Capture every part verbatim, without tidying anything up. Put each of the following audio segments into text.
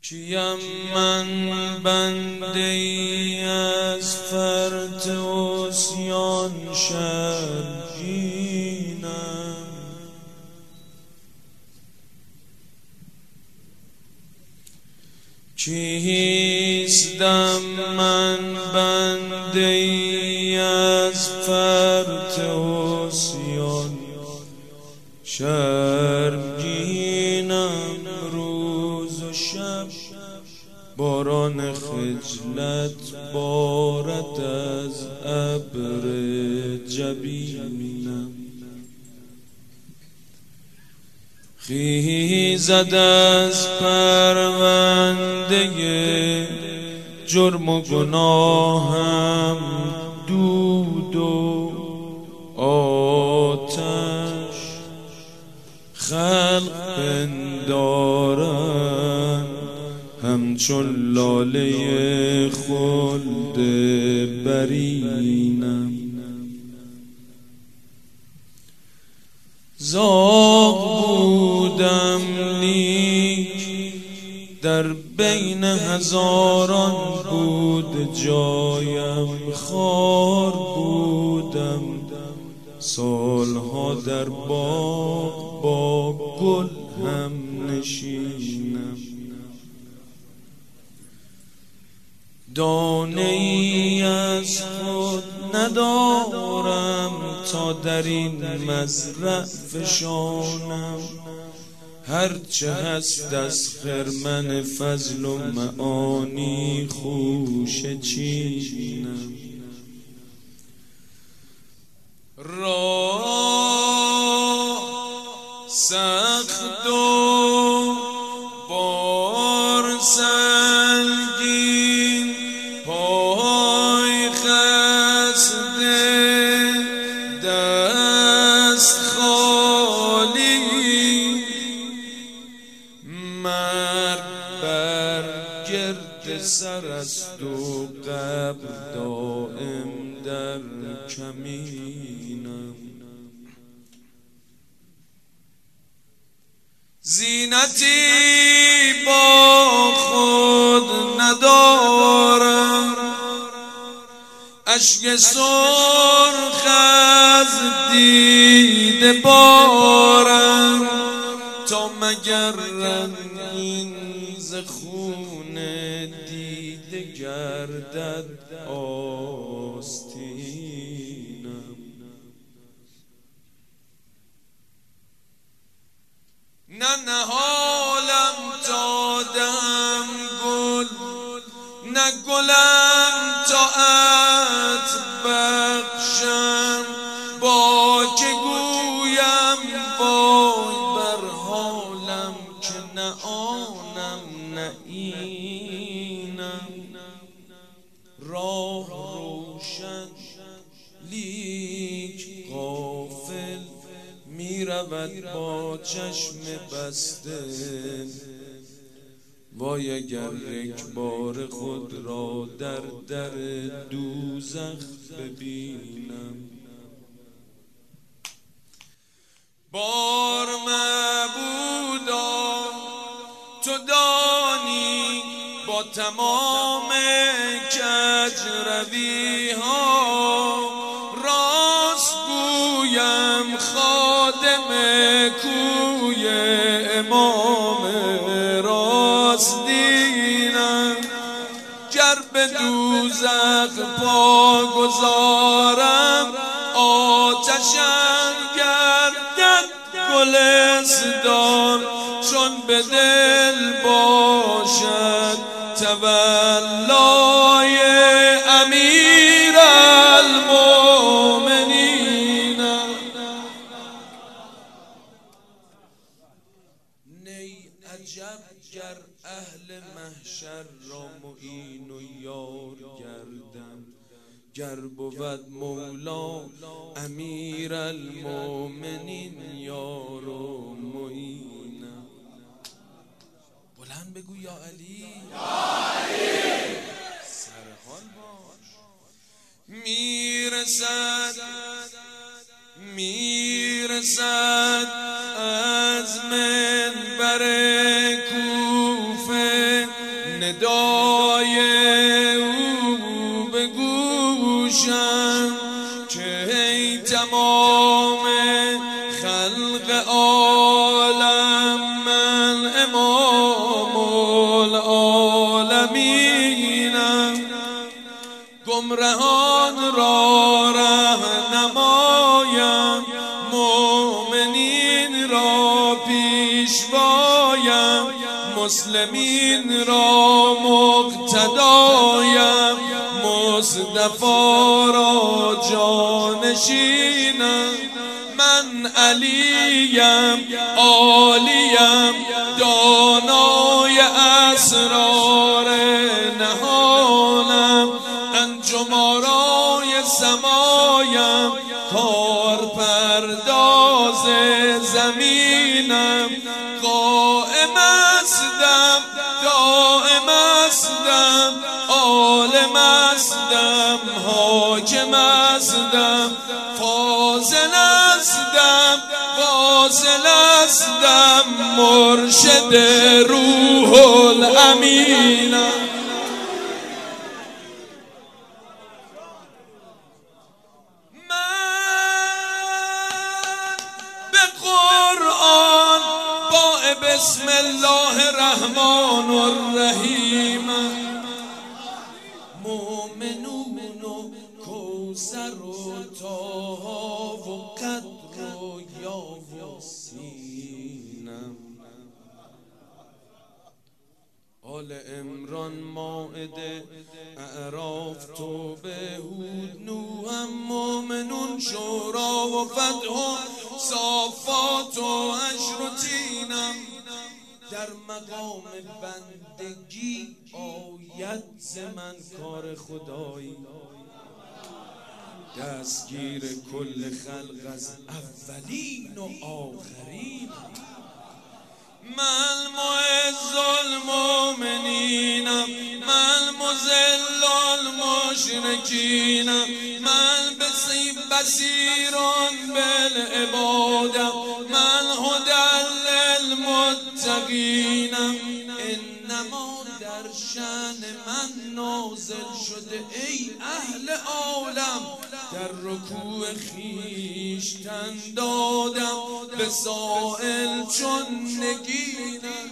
کیم من بنده ای از فرط عصیان شرمگینم، کیستم من بنده ای از فرط عصیان شرمگینم. روز و شب باران خجلت بارد از ابر جبینم، خیزد از پرونده جرم و گناهم دود و آتش، خلق پندارند همچون لاله خلد برینم. زاغ بودم لیک در بین هزاران بود جایم، خار بودم سالها در باغ با گل هم نشینم. دانه ای از خود ندارم تا در این مزرع فشانم، هرچه هست از خرمن فضل و معانی خوشه چینم. راه سخت و بار سنگین، پای خسته دست خالی، مرگ بر گرد سر است و قبر دائم در کمینم. زینتی با خود ندارم، اشک سرخ از دیده بارم، تا مگر رنگین ز خون دیده گردد آستینم. نه نهالم تا دم گل، نه گلم تا عطر بخشم، با که گویم وای بر حالم که نه آنم نه اینم. راه روشن لیک غافل می رود با چشم بسته، وای اگر یک بار خود را در در دوزخ ببینم. بار معبودا تو دانی با تمام کجروی ها، راست گویم خادم کوی امام راست دینم. گر به دوزخ پا گذارم آتشم گردد گلستان، چون به دل باشد تولای امیر المؤمنین. نی عجب گر اهل محشر را معین و یار گردم، گر بود مولا امیر المؤمنین یار و معینم. بلند بگو یا علی، یا علی، سرحال باش. میرسد میرسد از منبر کوفه ندای او به گوشم که ای تمام خلق عالم من امام العالمینم، گمرهان را رهنمایم، مؤمنین را پیشوایم، مسلمین را مقتدایم، مصطفی را جانشینم. من علیم عالیم دانای اسرار نهانم، انجم آرای سمایم کار پرداز زمینم. قائم استم دائم استم عالم استم حاکم استم، فاضل استم واصل استم مرشد روح الامینم. بسم الله الرحمن الرحیم، مومنون و کوثر و طه و قدر و یاسینم، آل عمران مائده اعراف توبه هود نوحم، مومنون شورا و فتح و صافات و حشر و تینم. در مقام بندگی آید ز من کار خدایی، دستگیر کل خلق از اولین و آخرین. من معز المؤمنینم، من مذل المشرکینم، من بصیران بالعبادم، من هدی للمتقینم. انما در شأن من نازل شده ای اهل عالم، در رکوع خویشتن دادم به سائل چون نگینم.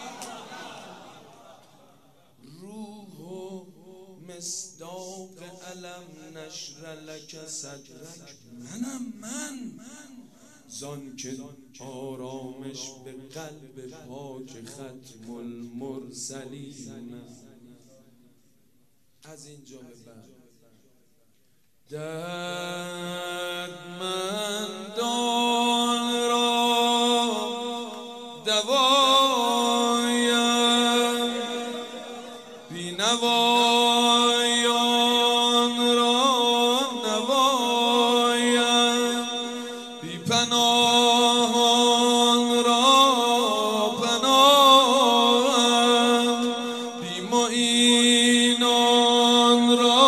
روح و مصداق علم نشر لک صدرک منم من، زان که آرامش به قلب پاک ختم المرسلین. از اینجا به بعد دردمندان را دوایم، بینوایان را نوایم، بی پناهان را پناهم، بی معینان را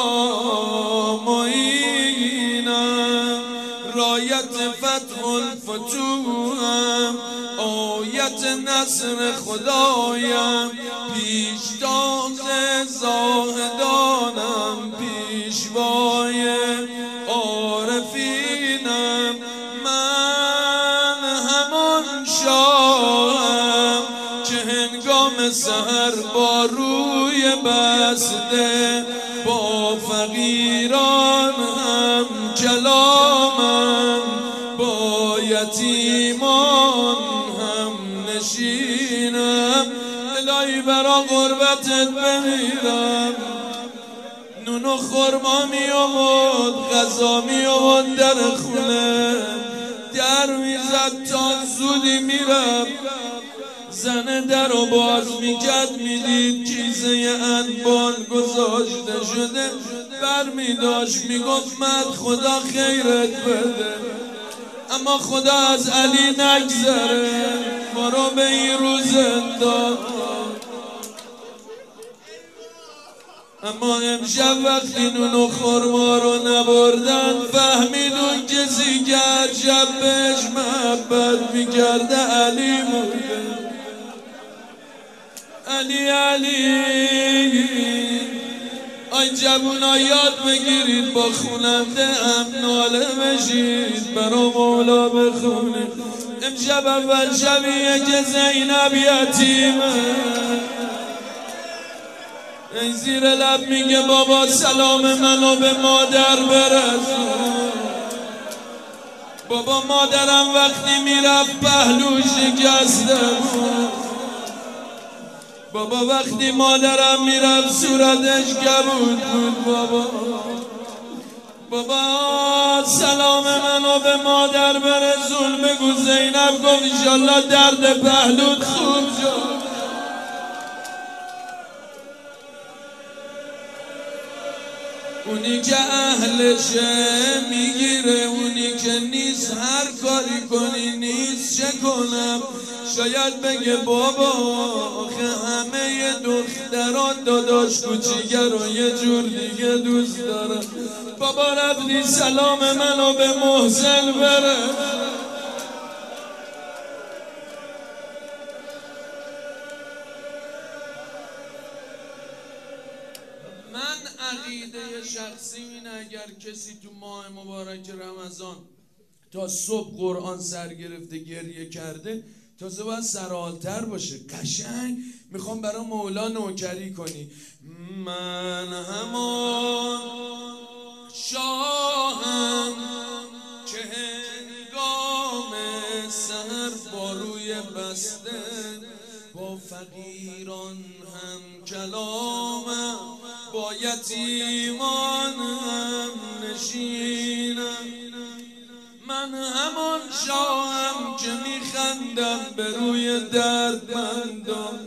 معینم. رایت فتح الفتوحم، آیت نصر خدایم، پیشتاز زاهدانم، پیشوای عارفینم. من همان شاهم که هنگام سحر با روی بسته با فقیران هم کلامم، با یتیمان هم نشینم. الهی برا غربتت بمیرم، نون و خورما می آورد، غذا می آورد در خونه، در میزد تا زودی میرم. زن در رو باز میکرد، میدید کیسه انبان گذاشته شده، بر میداشت میگفت مرد خدا خیرت بده، اما خدا از علی نگذره، برو به این روز زندان. اما امشب وقتی نون و خورما رو نبردن، فهمید اون کسی که هر شب بهش محبت میکرده علی بوده. علی علی. آی جوونا یاد بگیرید با خوننده هم ناله بشید برا مولا بخونید. امشب اول شبیه که زینب یتیمه، این زیر لب میگه بابا سلام منو به مادر برسون. بابا مادرم وقتی میرفت پهلو شکسته بود، بابا وقتی مادرم میرفت صورتش کبود بود. بابا بابا سلام منو به مادر برسون. بگو زینب گفت انشالله درد پهلوت خوب شد. اونی که اهلشه میگیره، اونی که نیست هر کاری کنی نیست. چه کنم؟ شاید بگه بابا آخه همه دختران داداش کوچیکه رو یه جور دیگه دوست دارم. بابا رفتی سلام منو به محسن بره. من عقیده شخصی اینه اگر کسی تو ماه مبارک رمضان تا صبح قرآن سر گرفته گریه کرده تازه باید سرحالتر باشه. قشنگ میخوام برای مولا نوکری کنی. من همان شاهم که هنگام سحر با روی بسته با فقیران هم کلامم، با یتیمان هم نشینم. من همان شاهم که میخندم به روی دردمندان،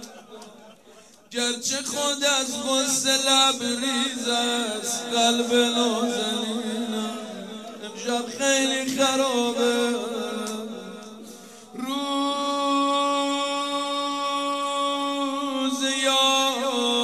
گرچه خود از غصه لبریز است قلب نازنینم. امشب خیلی خرابه، روز یار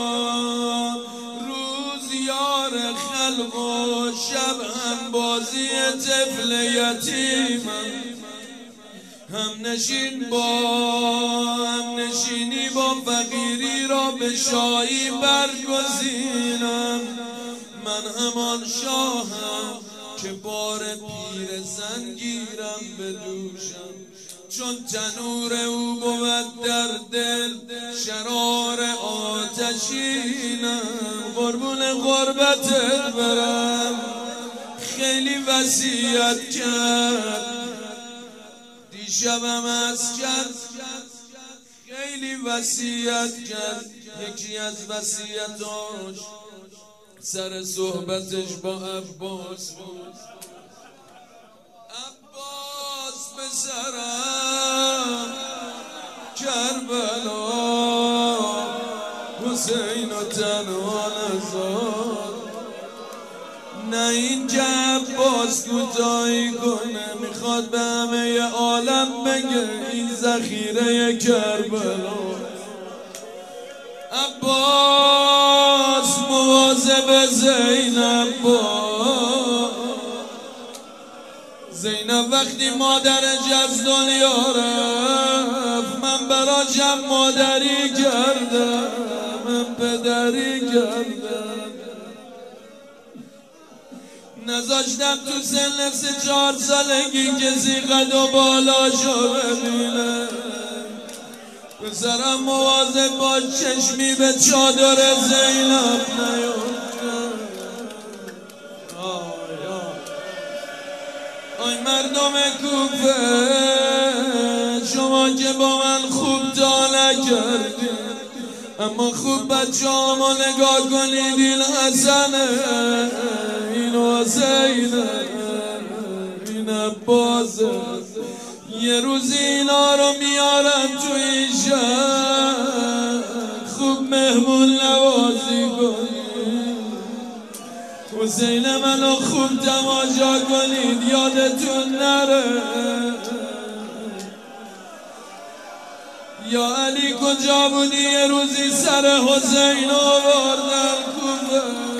روز یار خلق و شب هم بازی طفل یتیمم. هم نشین با هم نشینی با فقیری را به شاهی برگزینم. من همان شاهم که بار پیر زن گیرم به دوشم، چون تنور او بود در دل شرار آتشینم. قربون غربتت برم، خیلی وصیت کرد دیشبم از کرد، خیلی وصیت کرد. یکی از وصیتاش سر صحبتش با عباس بود. عباس پسرم کربلا، حسین و تنها نزار. نه این که عباس کوتاهی کنه، میخواد به همه عالم بگه این ذخیره کربلا. عباس مواظب زینب با، زینب وقتی مادرش از دنیا رفت من براشم مادری کردم، من پدری کردم. نذاشتم تو سن سه چهار سالگی کسی قد و بالاشو ببینه. پسرم مواظب باش چشمی به چادر زینب نیفته. آی مردم کوفه، شما که با من خوب تا نکردید، اما خوب بچه همو نگاه کنید. این حسنه، این حسینه، این عباسه. یه روز اینا رو میارم تو این شهر، خوب مهمون نوازی کنید. حسین منو خوب تماشا کنید، یادتون نره. یا علی کجا بودی یه روزی سر حسین آوردن کوفه.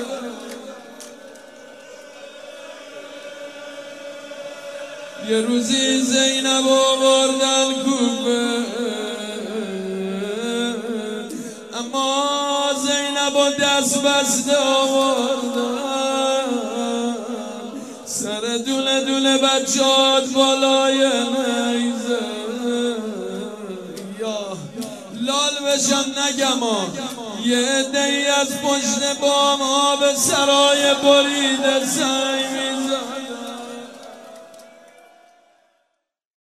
یه روزی زینب آوردن کوفه. اما زینب و دست بسته آوردن سر دونه دونه بچهات بالای نیزه یا لال بشم نگم ها یه عده‌ای از پشت بام آب سرای بریده سعی